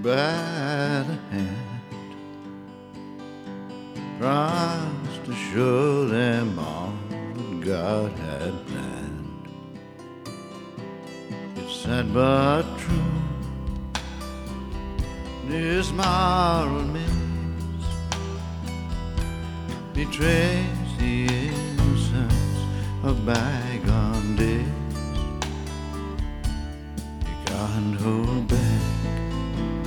by the hand, promised to show them all that God had planned. It's sad but true, this moral maze betrays the innocence of bygone days. You can't hold back